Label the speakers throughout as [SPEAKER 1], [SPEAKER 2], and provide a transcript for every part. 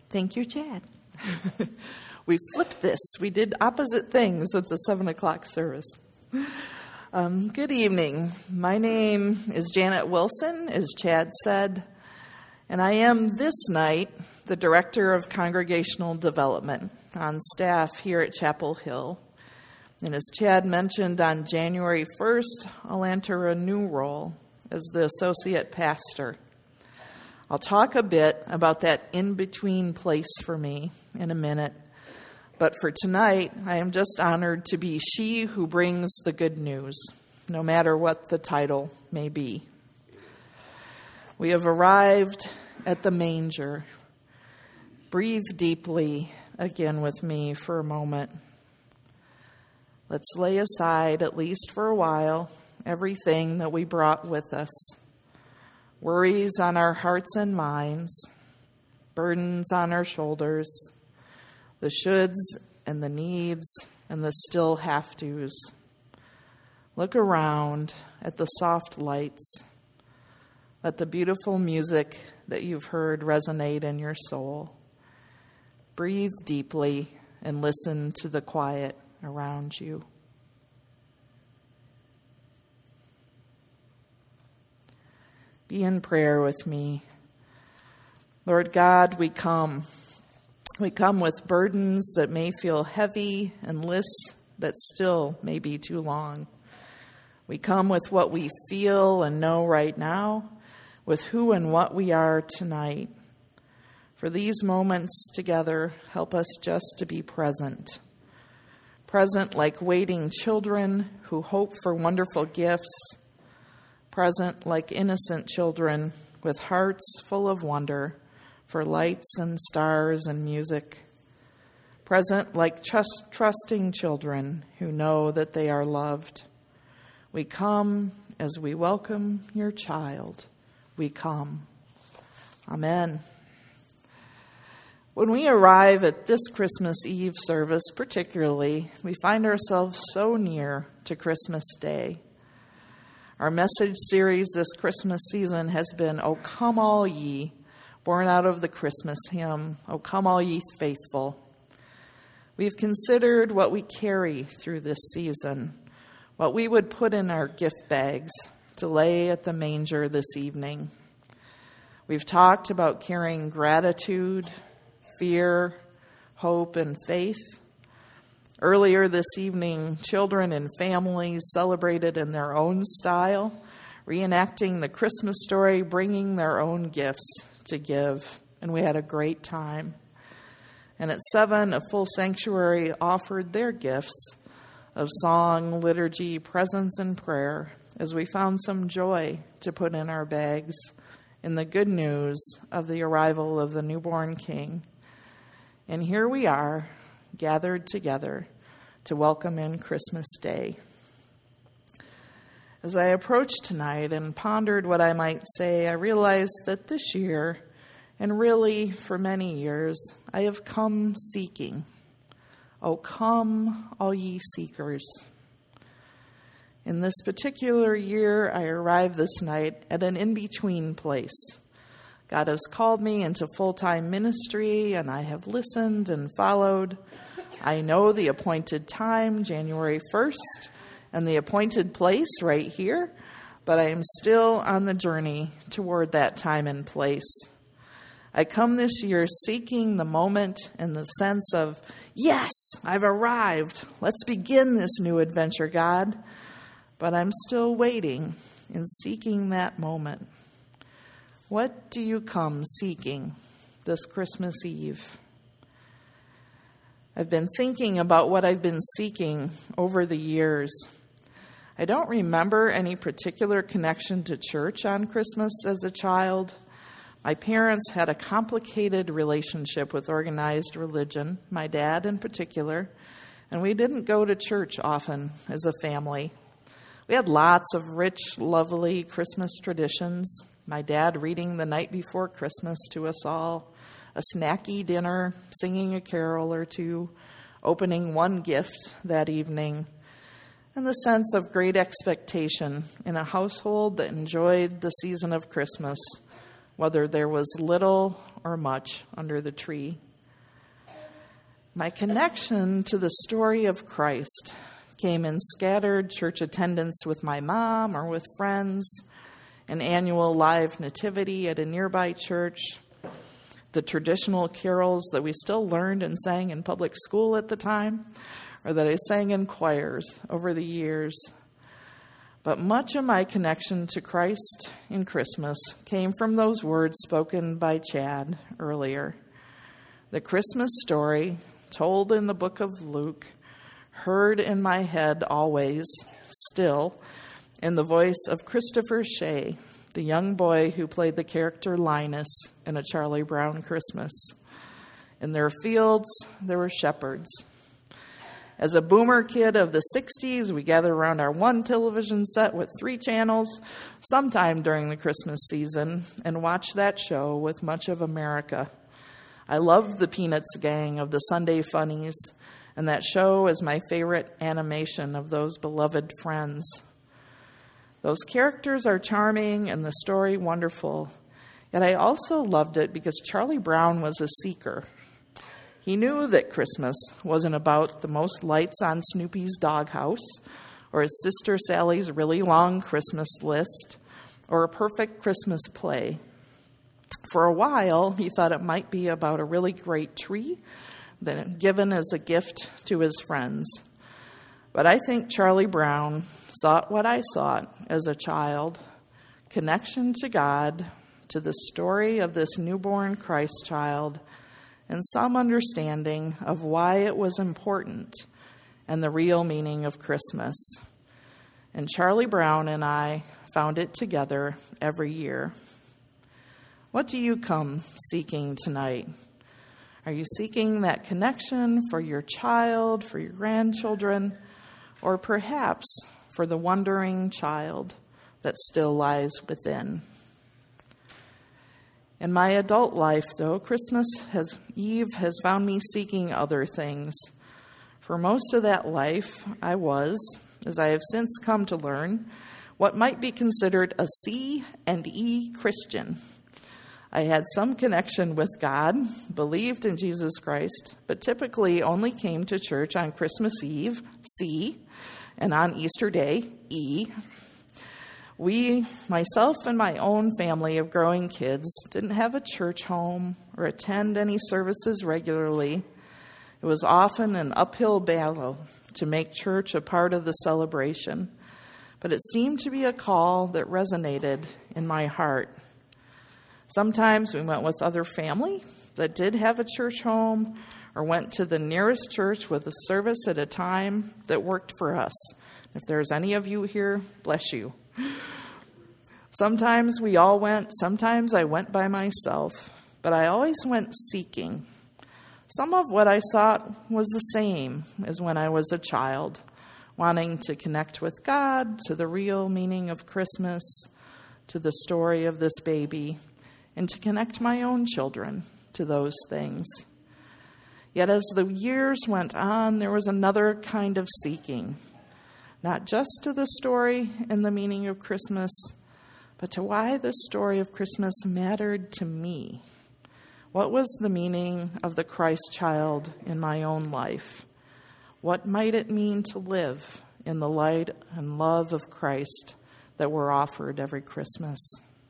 [SPEAKER 1] Thank you, Chad. We flipped this. We did opposite things at the 7 o'clock service. Good evening. My name is Janet Wilson, as Chad said, and I am this night the Director of Congregational Development on staff here at Chapel Hill. And as Chad mentioned, on January 1st, I'll enter a new role as the Associate Pastor. I'll talk a bit about that in-between place for me in a minute. But for tonight, I am just honored to be she who brings the good news, no matter what the title may be. We have arrived at the manger. Breathe deeply again with me for a moment. Let's lay aside, at least for a while, everything that we brought with us. Worries on our hearts and minds, burdens on our shoulders, the shoulds and the needs and the still have-tos. Look around at the soft lights. Let the beautiful music that you've heard resonate in your soul. Breathe deeply and listen to the quiet around you. Be in prayer with me. Lord God, we come. We come with burdens that may feel heavy and lists that still may be too long. We come with what we feel and know right now, with who and what we are tonight. For these moments together, help us just to be present. Present like waiting children who hope for wonderful gifts. Present like innocent children with hearts full of wonder for lights and stars and music. Present like trusting children who know that they are loved. We come as we welcome your child. We come. Amen. When we arrive at this Christmas Eve service particularly, we find ourselves so near to Christmas Day. Our message series this Christmas season has been, O Come All Ye, born out of the Christmas hymn, O Come All Ye Faithful. We've considered what we carry through this season, what we would put in our gift bags to lay at the manger this evening. We've talked about carrying gratitude, fear, hope, and faith. Earlier this evening, children and families celebrated in their own style, reenacting the Christmas story, bringing their own gifts to give, and we had a great time. And at 7, a full sanctuary offered their gifts of song, liturgy, presence, and prayer as we found some joy to put in our bags in the good news of the arrival of the newborn King. And here we are, gathered together to welcome in Christmas Day. As I approached tonight and pondered what I might say, I realized that this year, and really for many years, I have come seeking. O come, all ye seekers. In this particular year, I arrived this night at an in-between place. God has called me into full-time ministry, and I have listened and followed. I know the appointed time, January 1st, and the appointed place right here, but I am still on the journey toward that time and place. I come this year seeking the moment in the sense of, yes, I've arrived. Let's begin this new adventure, God. But I'm still waiting and seeking that moment. What do you come seeking this Christmas Eve? I've been thinking about what I've been seeking over the years. I don't remember any particular connection to church on Christmas as a child. My parents had a complicated relationship with organized religion, my dad in particular, and we didn't go to church often as a family. We had lots of rich, lovely Christmas traditions. My dad reading the night before Christmas to us all, a snacky dinner, singing a carol or two, opening one gift that evening, and the sense of great expectation in a household that enjoyed the season of Christmas, whether there was little or much under the tree. My connection to the story of Christ came in scattered church attendance with my mom or with friends, an annual live nativity at a nearby church, the traditional carols that we still learned and sang in public school at the time, or that I sang in choirs over the years. But much of my connection to Christ in Christmas came from those words spoken by Chad earlier. The Christmas story, told in the book of Luke, heard in my head always, still, in the voice of Christopher Shea, the young boy who played the character Linus in A Charlie Brown Christmas. In their fields, there were shepherds. As a boomer kid of the 60s, we gathered around our one television set with 3 channels sometime during the Christmas season and watched that show with much of America. I loved the Peanuts gang of the Sunday Funnies, and that show is my favorite animation of those beloved friends. Those characters are charming and the story wonderful, yet I also loved it because Charlie Brown was a seeker. He knew that Christmas wasn't about the most lights on Snoopy's doghouse, or his sister Sally's really long Christmas list, or a perfect Christmas play. For a while, he thought it might be about a really great tree that given as a gift to his friends. But I think Charlie Brown sought what I sought as a child, connection to God, to the story of this newborn Christ child, and some understanding of why it was important and the real meaning of Christmas. And Charlie Brown and I found it together every year. What do you come seeking tonight? Are you seeking that connection for your child, for your grandchildren, or perhaps for the wondering child that still lies within? In my adult life, though, Christmas Eve has found me seeking other things. For most of that life, I was, as I have since come to learn, what might be considered a C and E Christian. I had some connection with God, believed in Jesus Christ, but typically only came to church on Christmas Eve, C, and on Easter Day, E. We, myself and my own family of growing kids, didn't have a church home or attend any services regularly. It was often an uphill battle to make church a part of the celebration, but it seemed to be a call that resonated in my heart. Sometimes we went with other family that did have a church home or went to the nearest church with a service at a time that worked for us. If there's any of you here, bless you. Sometimes we all went, sometimes I went by myself, but I always went seeking. Some of what I sought was the same as when I was a child, wanting to connect with God, to the real meaning of Christmas, to the story of this baby, and to connect my own children to those things. Yet as the years went on, there was another kind of seeking, not just to the story and the meaning of Christmas, but to why the story of Christmas mattered to me. What was the meaning of the Christ child in my own life? What might it mean to live in the light and love of Christ that we're offered every Christmas?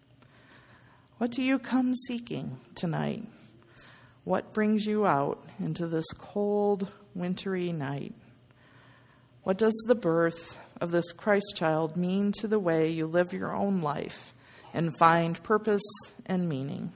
[SPEAKER 1] What do you come seeking tonight? What brings you out into this cold, wintry night? What does the birth of this Christ child mean to the way you live your own life and find purpose and meaning?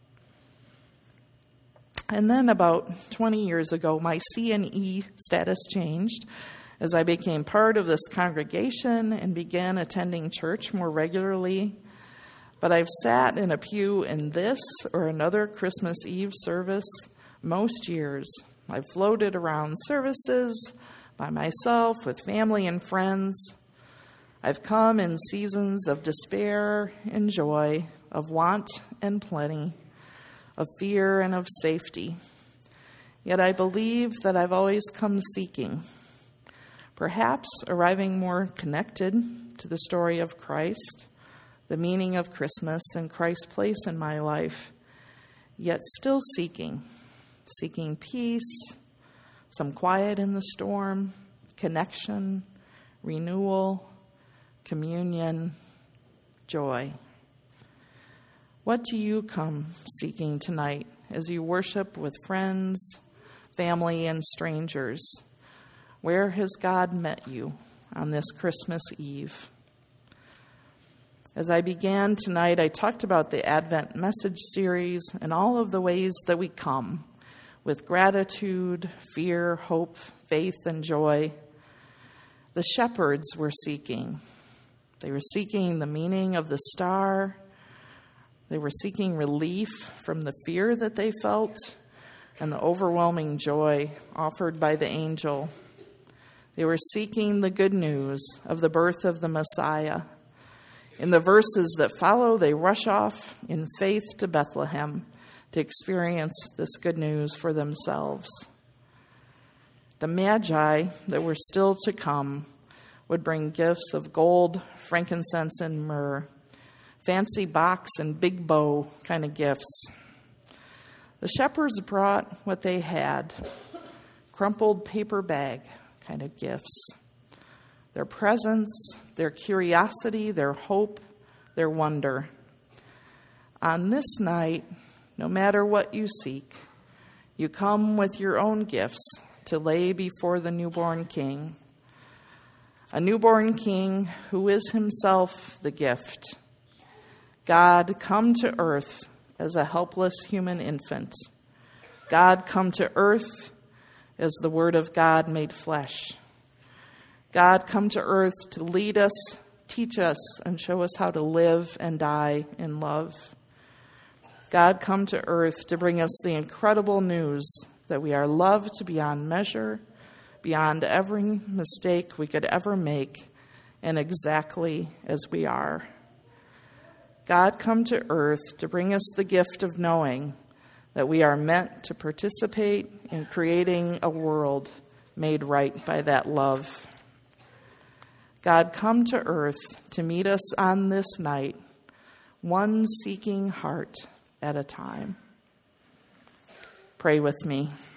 [SPEAKER 1] And then about 20 years ago, my C and E status changed as I became part of this congregation and began attending church more regularly. But I've sat in a pew in this or another Christmas Eve service most years. I've floated around services by myself with family and friends. I've come in seasons of despair and joy, of want and plenty, of fear and of safety. Yet I believe that I've always come seeking, perhaps arriving more connected to the story of Christ, the meaning of Christmas and Christ's place in my life, yet still seeking peace, some quiet in the storm, connection, renewal, communion, joy. What do you come seeking tonight as you worship with friends, family, and strangers? Where has God met you on this Christmas Eve? As I began tonight, I talked about the Advent message series and all of the ways that we come with gratitude, fear, hope, faith, and joy. The shepherds were seeking. They were seeking the meaning of the star. They were seeking relief from the fear that they felt and the overwhelming joy offered by the angel. They were seeking the good news of the birth of the Messiah. In the verses that follow, they rush off in faith to Bethlehem to experience this good news for themselves. The Magi that were still to come would bring gifts of gold, frankincense, and myrrh, fancy box and big bow kind of gifts. The shepherds brought what they had, crumpled paper bag kind of gifts. Their presence, their curiosity, their hope, their wonder. On this night, no matter what you seek, you come with your own gifts to lay before the newborn King. A newborn King who is himself the gift. God come to earth as a helpless human infant. God come to earth as the Word of God made flesh. God come to earth to lead us, teach us, and show us how to live and die in love. God come to earth to bring us the incredible news that we are loved beyond measure, beyond every mistake we could ever make, and exactly as we are. God come to earth to bring us the gift of knowing that we are meant to participate in creating a world made right by that love. God come to earth to meet us on this night, one seeking heart at a time. Pray with me.